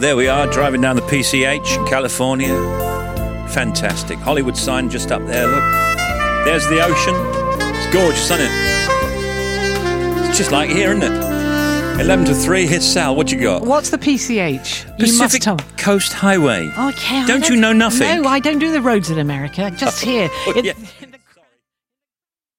there we are, driving down the PCH in California. Fantastic. Hollywood sign just up there, look. There's the ocean. It's gorgeous, isn't it? It's just like here, isn't it? 11 to 3, here's Sal. What you got? What's the PCH? Pacific Coast Highway. Okay. Don't you know nothing? No, I don't do the roads in America. Just here. Yeah.